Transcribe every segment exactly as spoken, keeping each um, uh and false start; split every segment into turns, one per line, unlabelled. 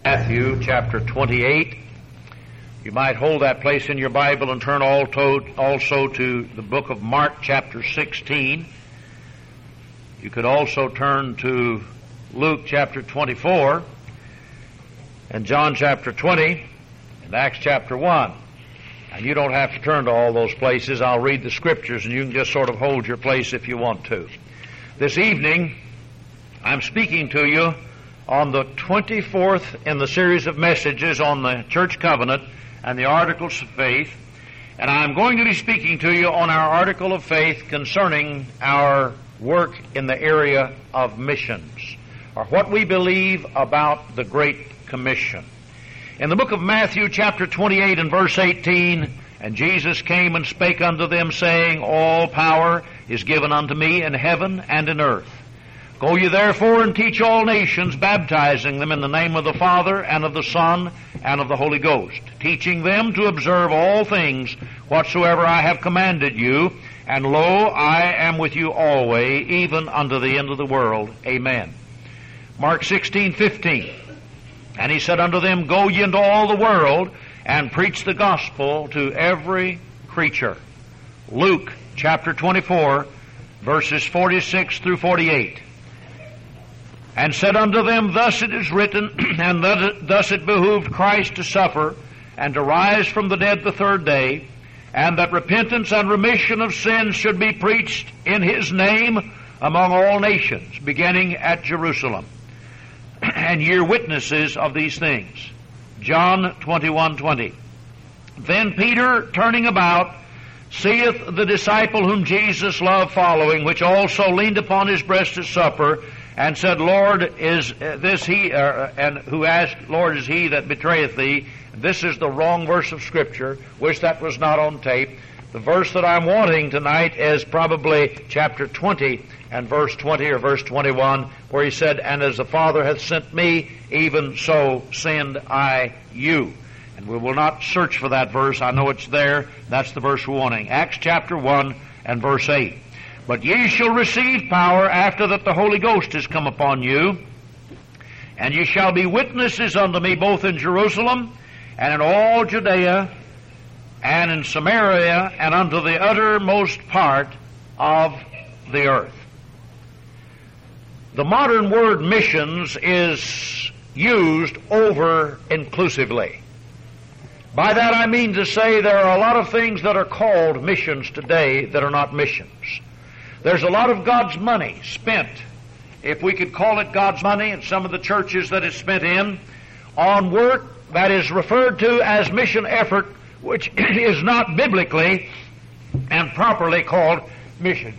Matthew chapter twenty-eight. You might hold that place in your Bible and turn also to the book of Mark chapter sixteen. You could also turn to Luke chapter twenty-four and John chapter twenty and Acts chapter one. And you don't have to turn to all those places. I'll read the scriptures and you can just sort of hold your place if you want to. This evening, I'm speaking to you on the twenty-fourth in the series of messages on the church covenant and the articles of faith, and I'm going to be speaking to you on our article of faith concerning our work in the area of missions, or what we believe about the Great Commission. In the book of Matthew chapter twenty-eight and verse eighteen, "And Jesus came and spake unto them, saying, All power is given unto me in heaven and in earth. Go ye therefore and teach all nations, baptizing them in the name of the Father, and of the Son, and of the Holy Ghost, teaching them to observe all things whatsoever I have commanded you. And lo, I am with you always, even unto the end of the world. Amen." Mark sixteen fifteen. "And he said unto them, Go ye into all the world, and preach the gospel to every creature." Luke chapter twenty-four, verses forty-six through forty-eight. "And said unto them, Thus it is written, and thus it behooved Christ to suffer, and to rise from the dead the third day, and that repentance and remission of sins should be preached in his name among all nations, beginning at Jerusalem. And ye are witnesses of these things." John twenty-one twenty. "Then Peter, turning about, seeth the disciple whom Jesus loved following, which also leaned upon his breast at supper, and said, Lord, is this he, uh, and who asked, Lord, is he that betrayeth thee?" This is the wrong verse of Scripture. Wish that was not on tape. The verse that I'm wanting tonight is probably chapter twenty and verse twenty or verse twenty-one, where he said, "And as the Father hath sent me, even so send I you." And we will not search for that verse. I know it's there. That's the verse we're wanting. Acts chapter one and verse eight. "But ye shall receive power after that the Holy Ghost is come upon you, and ye shall be witnesses unto me both in Jerusalem and in all Judea and in Samaria and unto the uttermost part of the earth." The modern word missions is used over inclusively. By that I mean to say there are a lot of things that are called missions today that are not missions. There's a lot of God's money spent, if we could call it God's money, in some of the churches that it's spent in, on work that is referred to as mission effort, which is not biblically and properly called missions.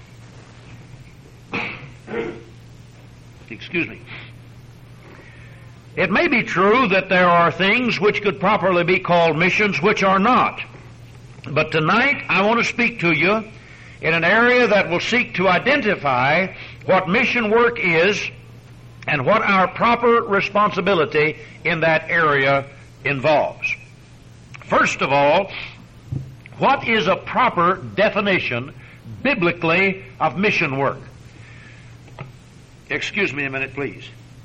Excuse me. It may be true that there are things which could properly be called missions which are not. But tonight I want to speak to you in an area that will seek to identify what mission work is and what our proper responsibility in that area involves. First of all, what is a proper definition biblically of mission work? Excuse me a minute, please.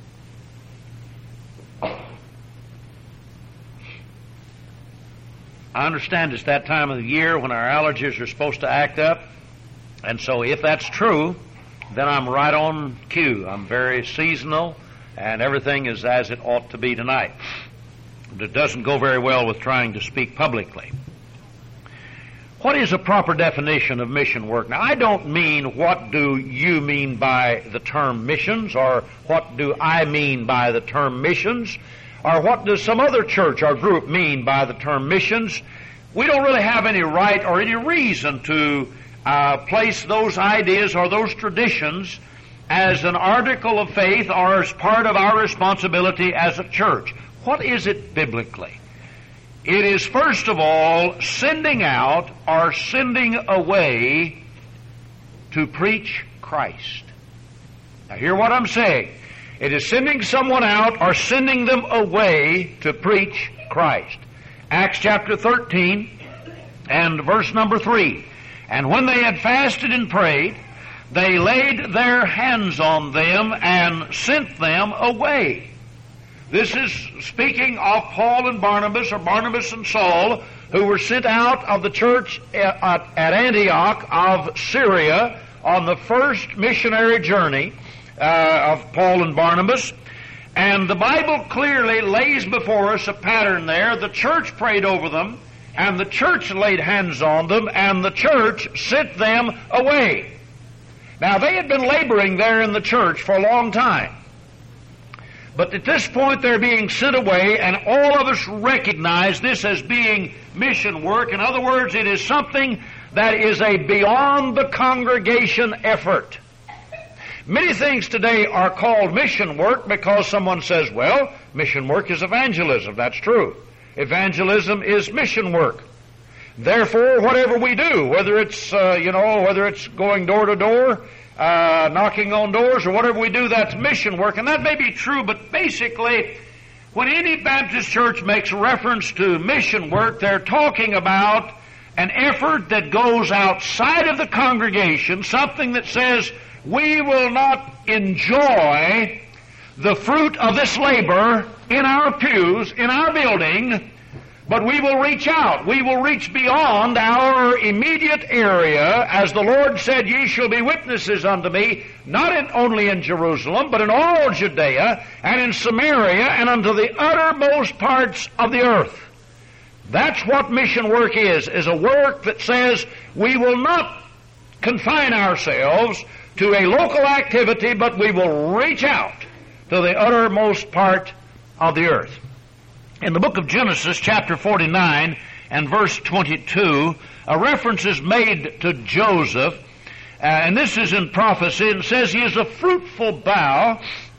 I understand it's that time of the year when our allergies are supposed to act up. And so if that's true, then I'm right on cue. I'm very seasonal, and everything is as it ought to be tonight. But it doesn't go very well with trying to speak publicly. What is a proper definition of mission work? Now, I don't mean what do you mean by the term missions, or what do I mean by the term missions, or what does some other church or group mean by the term missions. We don't really have any right or any reason to Uh, place those ideas or those traditions as an article of faith or as part of our responsibility as a church. What is it biblically? It is, first of all, sending out or sending away to preach Christ. Now hear what I'm saying. It is sending someone out or sending them away to preach Christ. Acts chapter thirteen and verse number three. "And when they had fasted and prayed, they laid their hands on them and sent them away." This is speaking of Paul and Barnabas, or Barnabas and Saul, who were sent out of the church at, at Antioch of Syria on the first missionary journey uh, of Paul and Barnabas. And the Bible clearly lays before us a pattern there. The church prayed over them, and the church laid hands on them, and the church sent them away. Now, they had been laboring there in the church for a long time. But at this point, they're being sent away, and all of us recognize this as being mission work. In other words, it is something that is a beyond the congregation effort. Many things today are called mission work because someone says, well, mission work is evangelism. That's true. Evangelism is mission work. Therefore, whatever we do, whether it's, uh, you know, whether it's going door to door, Uh, knocking on doors, or whatever we do, that's mission work. And that may be true, but basically, when any Baptist church makes reference to mission work, they're talking about an effort that goes outside of the congregation, something that says, we will not enjoy the fruit of this labor in our pews, in our building, but we will reach out. We will reach beyond our immediate area. As the Lord said, ye shall be witnesses unto me, not in, only in Jerusalem, but in all Judea, and in Samaria, and unto the uttermost parts of the earth. That's what mission work is, is a work that says we will not confine ourselves to a local activity, but we will reach out to the uttermost part of the earth. In the book of Genesis, chapter forty-nine and verse twenty-two, a reference is made to Joseph, uh, and this is in prophecy, and says, he is a fruitful bough,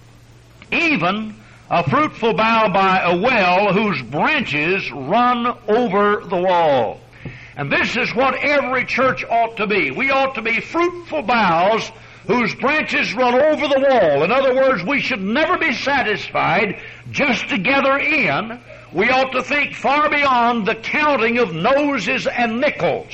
even a fruitful bough by a well whose branches run over the wall. And this is what every church ought to be. We ought to be fruitful boughs whose branches run over the wall. In other words, we should never be satisfied just to gather in. We ought to think far beyond the counting of noses and nickels.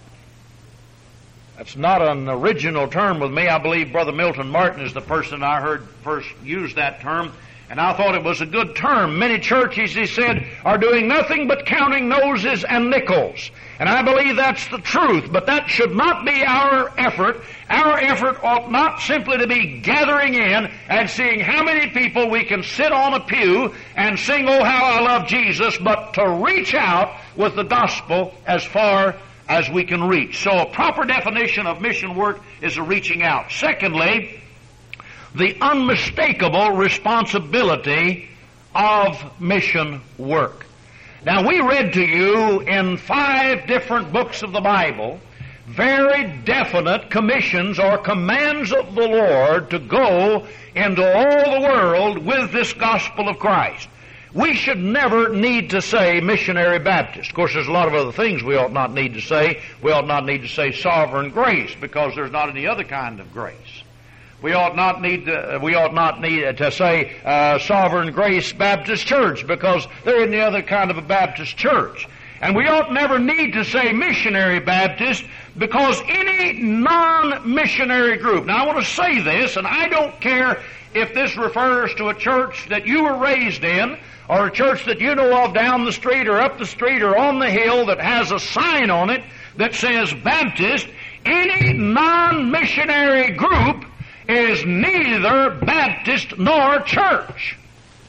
That's not an original term with me. I believe Brother Milton Martin is the person I heard first use that term, and I thought it was a good term. Many churches, he said, are doing nothing but counting noses and nickels. And I believe that's the truth, but that should not be our effort. Our effort ought not simply to be gathering in and seeing how many people we can sit on a pew and sing, oh, how I love Jesus, but to reach out with the gospel as far as we can reach. So a proper definition of mission work is a reaching out. Secondly, the unmistakable responsibility of mission work. Now, we read to you in five different books of the Bible very definite commissions or commands of the Lord to go into all the world with this gospel of Christ. We should never need to say missionary Baptist. Of course, there's a lot of other things we ought not need to say. We ought not need to say sovereign grace, because there's not any other kind of grace. We ought not need to, we ought not need to say uh, Sovereign Grace Baptist Church, because there isn't any other kind of a Baptist church. And we ought never need to say missionary Baptist, because any non-missionary group, now I want to say this, and I don't care if this refers to a church that you were raised in, or a church that you know of down the street or up the street or on the hill that has a sign on it that says Baptist, any non-missionary group is neither Baptist nor church.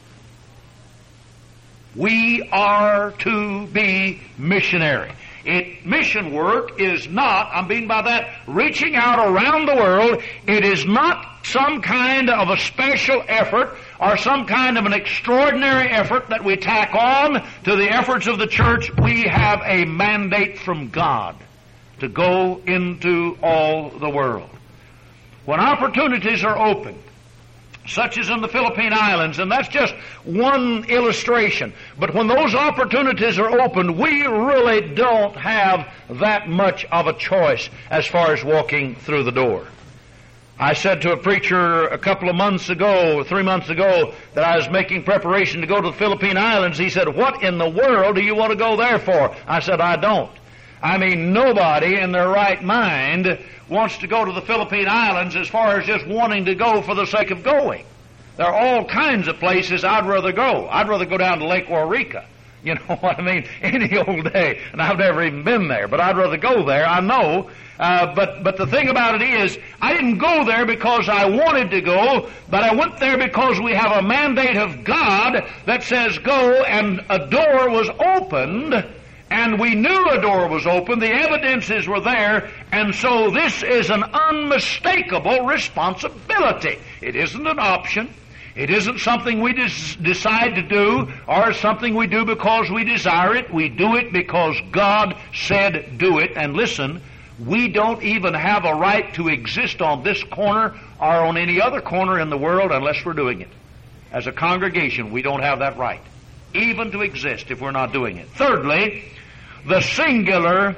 We are to be missionary. It, mission work is not, I mean by that, reaching out around the world. It is not some kind of a special effort or some kind of an extraordinary effort that we tack on to the efforts of the church. We have a mandate from God to go into all the world. When opportunities are open, such as in the Philippine Islands, and that's just one illustration, but when those opportunities are open, we really don't have that much of a choice as far as walking through the door. I said to a preacher a couple of months ago, three months ago, that I was making preparation to go to the Philippine Islands. He said, "What in the world do you want to go there for?" I said, "I don't." I mean, nobody in their right mind wants to go to the Philippine Islands as far as just wanting to go for the sake of going. There are all kinds of places I'd rather go. I'd rather go down to Lake Waurika. You know what I mean? Any old day. And I've never even been there, but I'd rather go there. I know. Uh, but, but the thing about it is, I didn't go there because I wanted to go, but I went there because we have a mandate of God that says go, and a door was opened, and we knew a door was open. The evidences were there, and so this is an unmistakable responsibility. It isn't an option. It isn't something we des- decide to do or something we do because we desire it. We do it because God said do it. And listen, we don't even have a right to exist on this corner or on any other corner in the world unless we're doing it. As a congregation, we don't have that right, even to exist if we're not doing it. Thirdly, the singular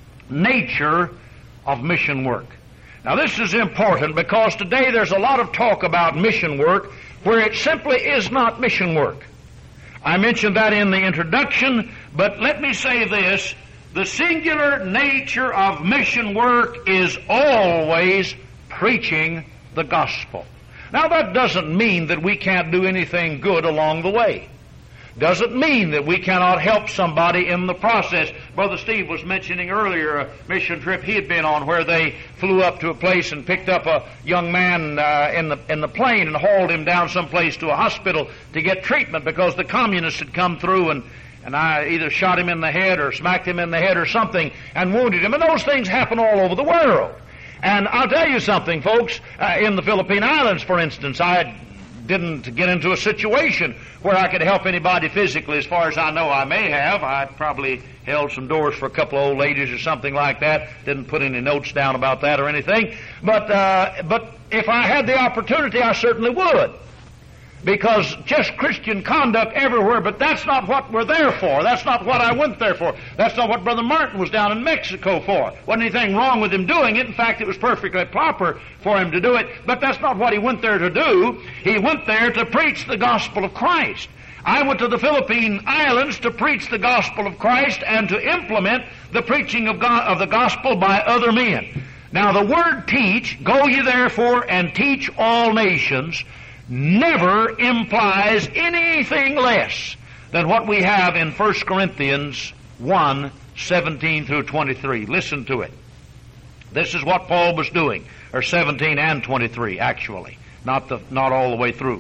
nature of mission work. Now this is important because today there's a lot of talk about mission work where it simply is not mission work. I mentioned that in the introduction, but let me say this. The singular nature of mission work is always preaching the gospel. Now that doesn't mean that we can't do anything good along the way. Doesn't mean that we cannot help somebody in the process. Brother Steve was mentioning earlier a mission trip he had been on where they flew up to a place and picked up a young man uh, in the in the plane and hauled him down someplace to a hospital to get treatment because the communists had come through and and I either shot him in the head or smacked him in the head or something and wounded him. And those things happen all over the world. And I'll tell you something, folks. Uh, in the Philippine Islands, for instance, I didn't get into a situation where I could help anybody physically. As far as I know, I may have. I probably held some doors for a couple of old ladies or something like that. Didn't put any notes down about that or anything. But uh, but if I had the opportunity, I certainly would. Because just Christian conduct everywhere, but that's not what we're there for. That's not what I went there for. That's not what Brother Martin was down in Mexico for. Wasn't anything wrong with him doing it. In fact, it was perfectly proper for him to do it. But that's not what he went there to do. He went there to preach the gospel of Christ. I went to the Philippine Islands to preach the gospel of Christ and to implement the preaching of, God, of the gospel by other men. Now, the word teach, go ye therefore and teach all nations, never implies anything less than what we have in First Corinthians one, seventeen through twenty-three. Listen to it. This is what Paul was doing, or seventeen and twenty-three, actually, not the not all the way through.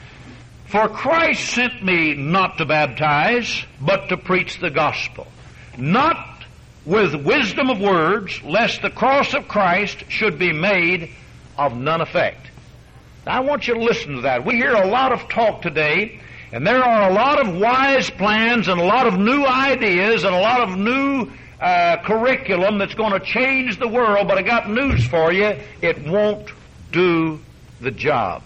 For Christ sent me not to baptize, but to preach the gospel, not with wisdom of words, lest the cross of Christ should be made of none effect. Now, I want you to listen to that. We hear a lot of talk today, and there are a lot of wise plans and a lot of new ideas and a lot of new uh, curriculum that's going to change the world, but I got news for you. It won't do the job.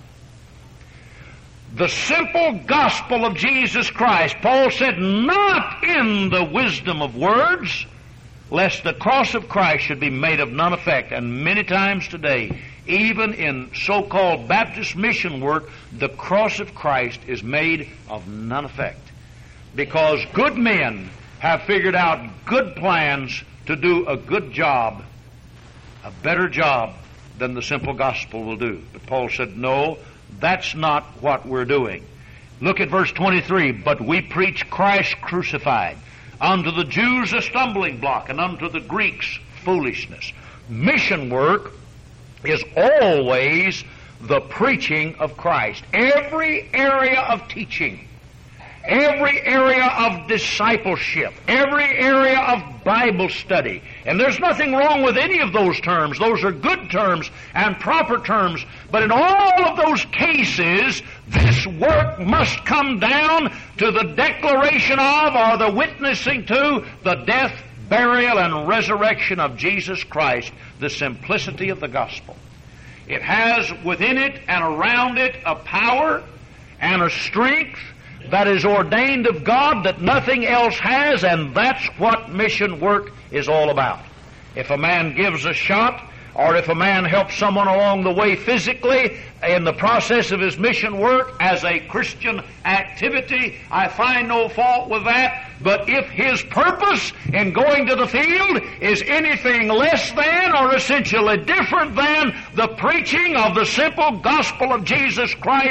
The simple gospel of Jesus Christ, Paul said, not in the wisdom of words, lest the cross of Christ should be made of none effect. And many times today, even in so-called Baptist mission work, the cross of Christ is made of none effect. Because good men have figured out good plans to do a good job, a better job than the simple gospel will do. But Paul said, no, that's not what we're doing. Look at verse twenty-three. But we preach Christ crucified, unto the Jews a stumbling block, and unto the Greeks foolishness. Mission work is always the preaching of Christ. Every area of teaching, every area of discipleship, every area of Bible study. And there's nothing wrong with any of those terms. Those are good terms and proper terms. But in all of those cases, this work must come down to the declaration of or the witnessing to the death, burial, and resurrection of Jesus Christ, the simplicity of the gospel. It has within it and around it a power and a strength that is ordained of God that nothing else has, and that's what mission work is all about. If a man gives a shot, or if a man helps someone along the way physically in the process of his mission work as a Christian activity, I find no fault with that. But if his purpose in going to the field is anything less than or essentially different than the preaching of the simple gospel of Jesus Christ,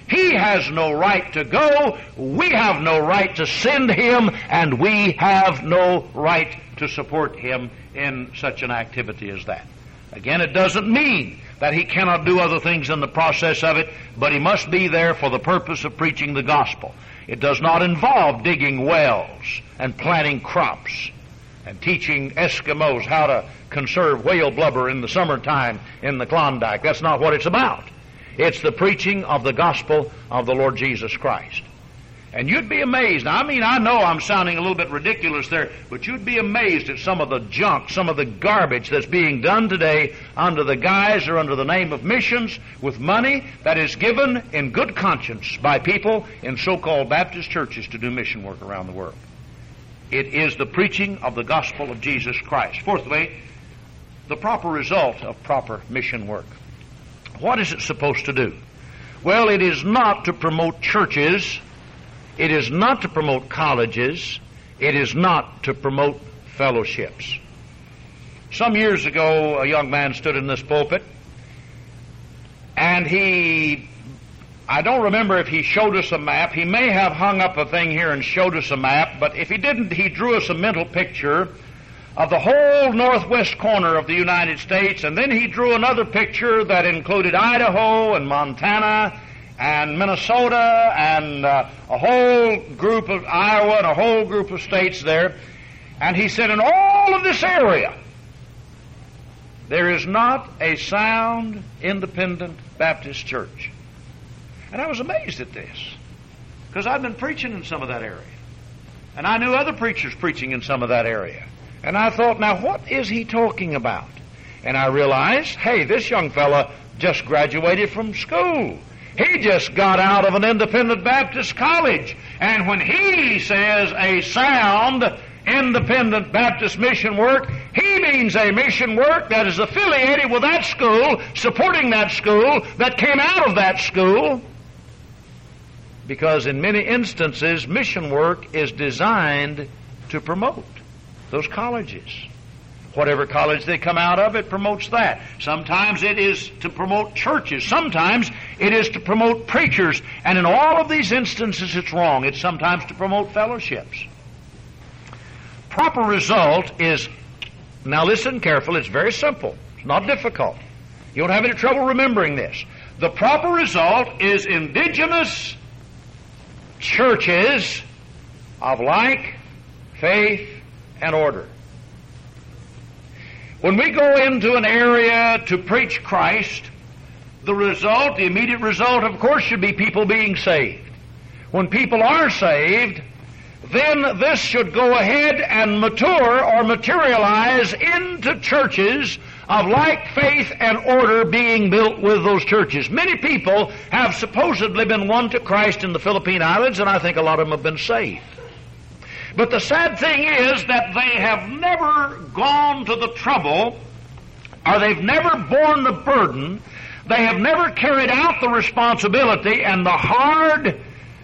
He has no right to go. We have no right to send him, and we have no right to support him in such an activity as that. Again, it doesn't mean that he cannot do other things in the process of it, but he must be there for the purpose of preaching the gospel. It does not involve digging wells and planting crops and teaching Eskimos how to conserve whale blubber in the summertime in the Klondike. That's not what it's about. It's the preaching of the gospel of the Lord Jesus Christ. And you'd be amazed. Now, I mean, I know I'm sounding a little bit ridiculous there, but you'd be amazed at some of the junk, some of the garbage that's being done today under the guise or under the name of missions with money that is given in good conscience by people in so-called Baptist churches to do mission work around the world. It is the preaching of the gospel of Jesus Christ. Fourthly, the proper result of proper mission work. What is it supposed to do? Well, it is not to promote churches. It is not to promote colleges. It is not to promote fellowships. Some years ago, a young man stood in this pulpit, and he, I don't remember if he showed us a map. He may have hung up a thing here and showed us a map, but if he didn't, he drew us a mental picture of the whole northwest corner of the United States, and then he drew another picture that included Idaho and Montana and Minnesota and uh, a whole group of Iowa and a whole group of states there. And he said, in all of this area, there is not a sound independent Baptist church. And I was amazed at this, because I'd been preaching in some of that area. And I knew other preachers preaching in some of that area. And I thought, now what is he talking about? And I realized, hey, this young fella just graduated from school. He just got out of an independent Baptist college. And when he says a sound independent Baptist mission work, he means a mission work that is affiliated with that school, supporting that school, that came out of that school. Because in many instances, mission work is designed to promote those colleges. Whatever college they come out of, it promotes that. Sometimes it is to promote churches. Sometimes it is to promote preachers. And in all of these instances, it's wrong. It's sometimes to promote fellowships. Proper result is, now listen carefully, it's very simple. It's not difficult. You won't have any trouble remembering this. The proper result is indigenous churches of like faith and order. When we go into an area to preach Christ, the result, the immediate result, of course, should be people being saved. When people are saved, then this should go ahead and mature or materialize into churches of like faith and order being built with those churches. Many people have supposedly been won to Christ in the Philippine Islands, and I think a lot of them have been saved. But the sad thing is that they have never gone to the trouble, or they've never borne the burden, they have never carried out the responsibility and the hard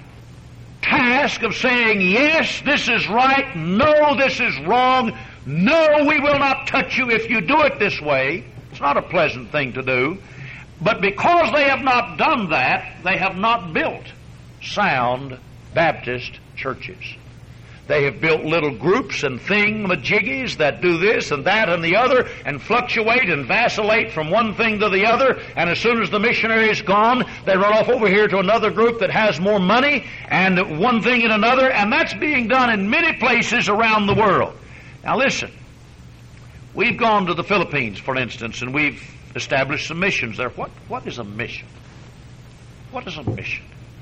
task of saying, yes, this is right, no, this is wrong, no, we will not touch you if you do it this way. It's not a pleasant thing to do. But because they have not done that, they have not built sound Baptist churches. They have built little groups and thingamajiggies that do this and that and the other and fluctuate and vacillate from one thing to the other, and as soon as the missionary is gone, they run off over here to another group that has more money and one thing and another, and that's being done in many places around the world. Now listen, we've gone to the Philippines, for instance, and we've established some missions there. What, what is a mission? What is a mission?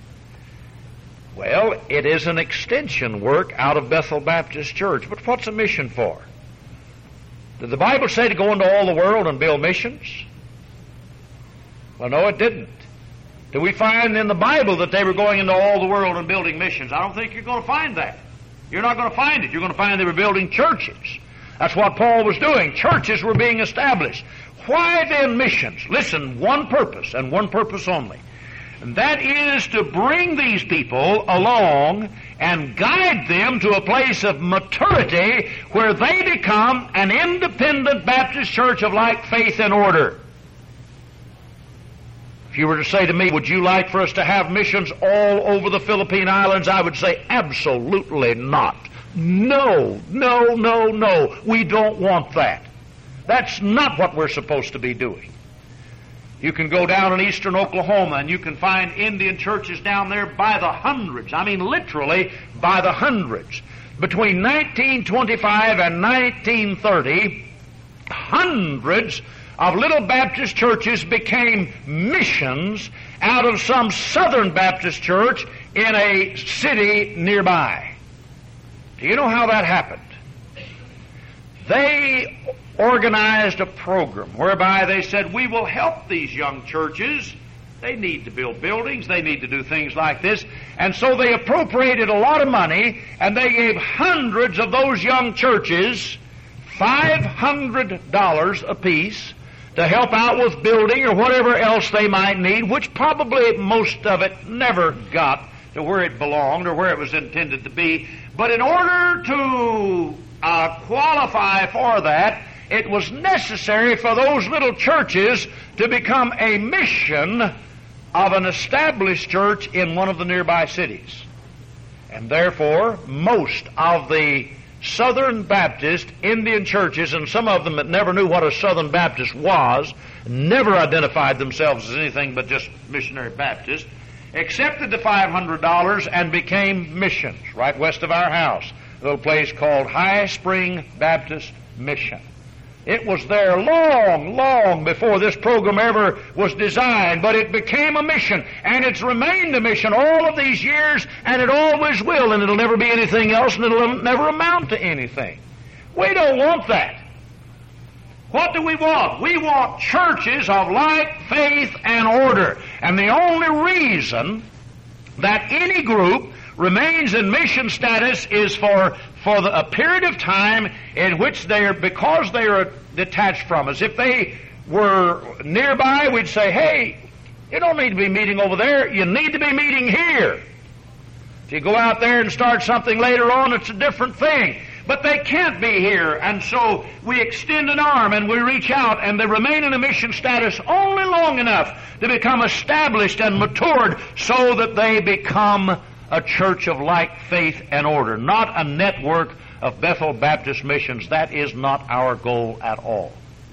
Well, it is an extension work out of Bethel Baptist Church. But what's a mission for? Did the Bible say to go into all the world and build missions? Well, no, it didn't. Did we find in the Bible that they were going into all the world and building missions? I don't think you're going to find that. You're not going to find it. You're going to find they were building churches. That's what Paul was doing. Churches were being established. Why then missions? Listen, one purpose, and one purpose only. And that is to bring these people along and guide them to a place of maturity where they become an independent Baptist church of like faith and order. If you were to say to me, would you like for us to have missions all over the Philippine Islands? I would say, absolutely not. No, no, no, no. We don't want that. That's not what we're supposed to be doing. You can go down in eastern Oklahoma and you can find Indian churches down there by the hundreds. I mean literally by the hundreds. Between nineteen twenty-five and nineteen thirty, hundreds of little Baptist churches became missions out of some Southern Baptist church in a city nearby. Do you know how that happened? They organized a program whereby they said, we will help these young churches. They need to build buildings. They need to do things like this. And so they appropriated a lot of money, and they gave hundreds of those young churches five hundred dollars apiece to help out with building or whatever else they might need, which probably most of it never got to where it belonged or where it was intended to be. But in order to uh, qualify for that, it was necessary for those little churches to become a mission of an established church in one of the nearby cities. And therefore, most of the Southern Baptist Indian churches, and some of them that never knew what a Southern Baptist was, never identified themselves as anything but just missionary Baptist, accepted the five hundred dollars and became missions right west of our house, a little place called High Spring Baptist Mission. It was there long, long before this program ever was designed, but it became a mission, and it's remained a mission all of these years, and it always will, and it'll never be anything else, and it'll never amount to anything. We don't want that. What do we want? We want churches of like faith and order, and the only reason that any group remains in mission status is for for the, a period of time in which they are, because they are detached from us. If they were nearby, we'd say, hey, you don't need to be meeting over there, you need to be meeting here. If you go out there and start something later on, it's a different thing. But they can't be here, and so we extend an arm and we reach out, and they remain in a mission status only long enough to become established and matured so that they become a church of like faith and order, not a network of Bethel Baptist missions. That is not our goal at all.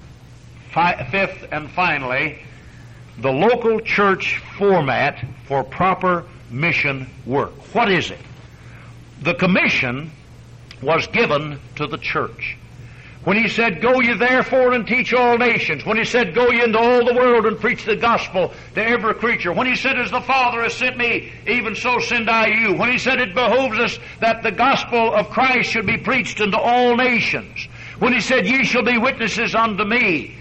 Fi- fifth and finally, the local church format for proper mission work. What is it? The commission was given to the church. When he said, go ye therefore and teach all nations. When he said, go ye into all the world and preach the gospel to every creature. When he said, as the Father has sent me, even so send I you. When he said, it behoves us that the gospel of Christ should be preached unto all nations. When he said, ye shall be witnesses unto me.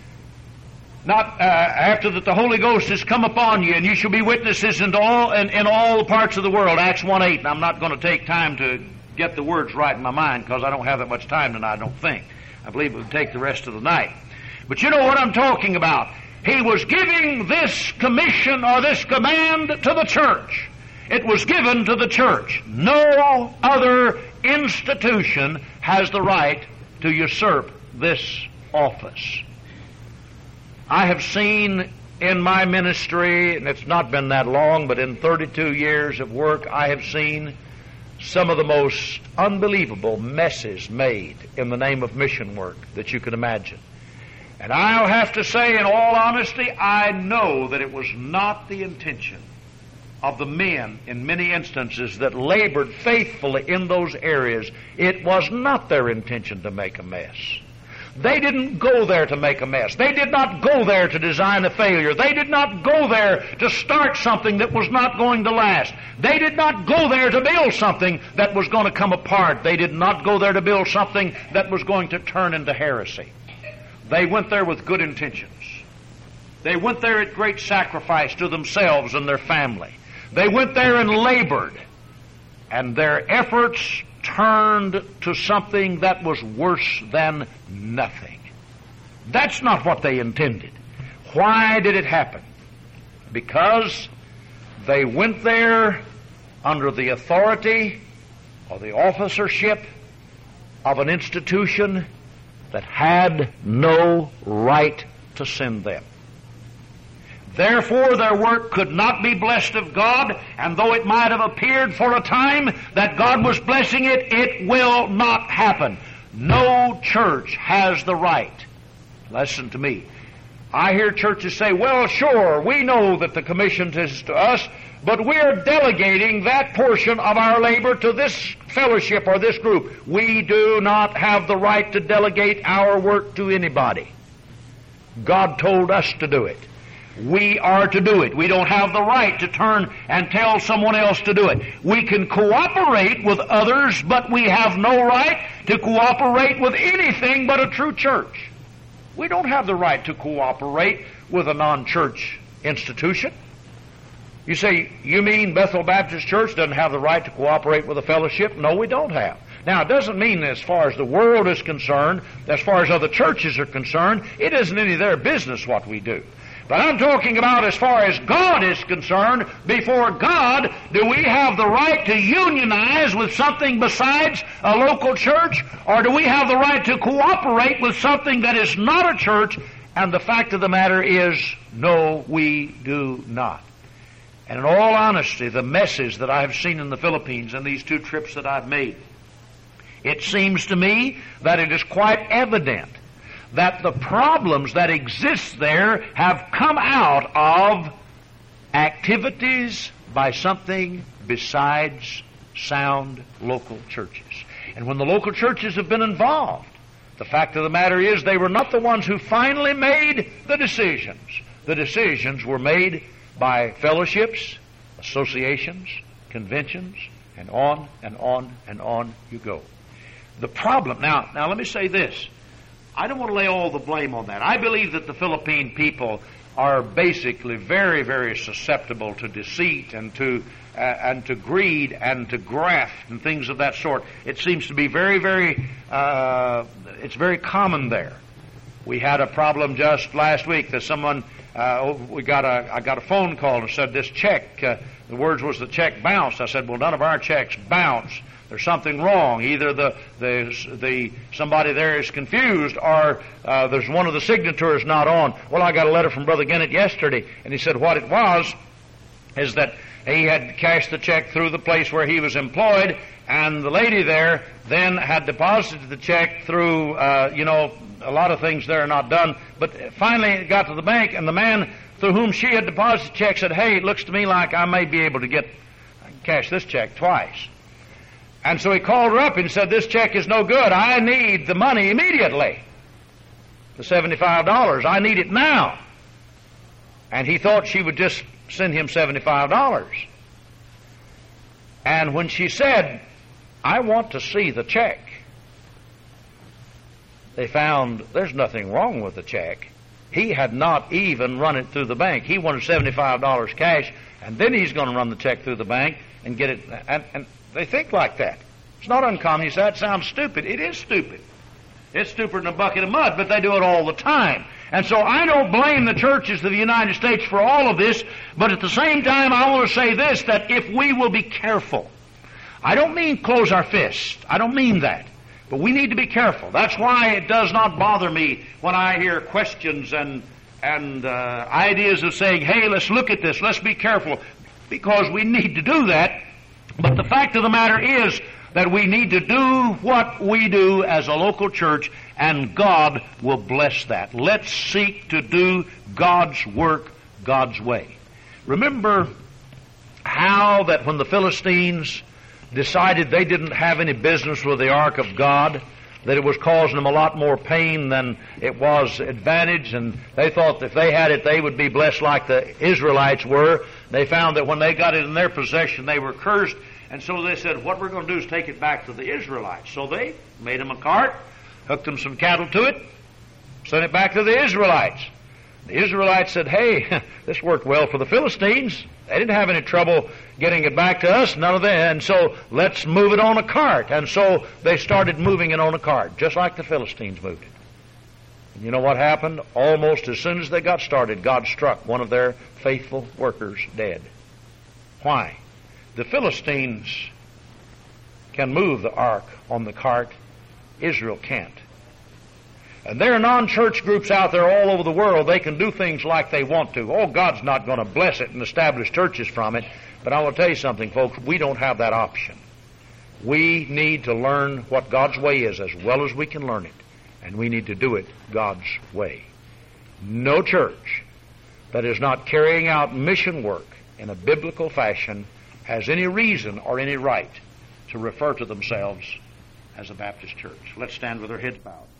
Not uh, after that the Holy Ghost has come upon you, and you shall be witnesses into all, in, in all parts of the world. Acts one eight. And I'm not going to take time to get the words right in my mind because I don't have that much time tonight, I don't think. I believe it would take the rest of the night. But you know what I'm talking about. He was giving this commission or this command to the church. It was given to the church. No other institution has the right to usurp this office. I have seen in my ministry, and it's not been that long, but in thirty-two years of work, I have seen some of the most unbelievable messes made in the name of mission work that you can imagine. And I'll have to say, in all honesty, I know that it was not the intention of the men in many instances that labored faithfully in those areas. It was not their intention to make a mess. They didn't go there to make a mess. They did not go there to design a failure. They did not go there to start something that was not going to last. They did not go there to build something that was going to come apart. They did not go there to build something that was going to turn into heresy. They went there with good intentions. They went there at great sacrifice to themselves and their family. They went there and labored, and their efforts turned to something that was worse than nothing. That's not what they intended. Why did it happen? Because they went there under the authority or the officership of an institution that had no right to send them. Therefore their work could not be blessed of God, and though it might have appeared for a time that God was blessing it, it will not happen. No church has the right. Listen to me. I hear churches say, well, sure, we know that the commission is to us, but we're delegating that portion of our labor to this fellowship or this group. We do not have the right to delegate our work to anybody. God told us to do it. We are to do it. We don't have the right to turn and tell someone else to do it. We can cooperate with others, but we have no right to cooperate with anything but a true church. We don't have the right to cooperate with a non-church institution. You say, you mean Bethel Baptist Church doesn't have the right to cooperate with a fellowship? No, we don't have. Now, it doesn't mean that as far as the world is concerned, as far as other churches are concerned, it isn't any of their business what we do. But I'm talking about as far as God is concerned, before God, do we have the right to unionize with something besides a local church? Or do we have the right to cooperate with something that is not a church? And the fact of the matter is, no, we do not. And in all honesty, the message that I have seen in the Philippines in these two trips that I've made, it seems to me that it is quite evident that the problems that exist there have come out of activities by something besides sound local churches. And when the local churches have been involved, the fact of the matter is they were not the ones who finally made the decisions. The decisions were made by fellowships, associations, conventions, and on and on and on you go. The problem, now, now let me say this. I don't want to lay all the blame on that. I believe that the Philippine people are basically very, very susceptible to deceit and to uh, and to greed and to graft and things of that sort. It seems to be very, very, uh, it's very common there. We had a problem just last week that someone, uh, we got a, I got a phone call and said this check, uh, the words was the check bounced. I said, well, none of our checks bounce. There's something wrong. Either the the the somebody there is confused, or uh, there's one of the signatures not on. Well, I got a letter from Brother Gennett yesterday, and he said what it was is that he had cashed the check through the place where he was employed, and the lady there then had deposited the check through, uh, you know, a lot of things there are not done. But finally it got to the bank, and the man through whom she had deposited the check said, hey, it looks to me like I may be able to get cash this check twice. And so he called her up and said, this check is no good. I need the money immediately. The seventy-five dollars. I need it now. And he thought she would just send him seventy-five dollars. And when she said, I want to see the check, they found there's nothing wrong with the check. He had not even run it through the bank. He wanted seventy-five dollars cash, and then he's going to run the check through the bank and get it. And, and they think like that. It's not uncommon. You say, that sounds stupid. It is stupid. It's stupider than a bucket of mud, but they do it all the time. And so I don't blame the churches of the United States for all of this, but at the same time I want to say this, that if we will be careful, I don't mean close our fists. I don't mean that. But we need to be careful. That's why it does not bother me when I hear questions and and uh, ideas of saying, hey, let's look at this, let's be careful, because we need to do that. But the fact of the matter is that we need to do what we do as a local church, and God will bless that. Let's seek to do God's work God's way. Remember how that when the Philistines decided they didn't have any business with the ark of God, that it was causing them a lot more pain than it was advantage, and they thought that if they had it, they would be blessed like the Israelites were. They found that when they got it in their possession, they were cursed, and so they said, what we're going to do is take it back to the Israelites. So they made them a cart, hooked them some cattle to it, sent it back to the Israelites. The Israelites said, hey, this worked well for the Philistines. They didn't have any trouble getting it back to us, none of that, and so let's move it on a cart. And so they started moving it on a cart, just like the Philistines moved it. And you know what happened? Almost as soon as they got started, God struck one of their faithful workers dead. Why? The Philistines can move the ark on the cart. Israel can't. And there are non-church groups out there all over the world. They can do things like they want to. Oh, God's not going to bless it and establish churches from it. But I will tell you something, folks. We don't have that option. We need to learn what God's way is as well as we can learn it. And we need to do it God's way. No church that is not carrying out mission work in a biblical fashion has any reason or any right to refer to themselves as a Baptist church. Let's stand with our heads bowed.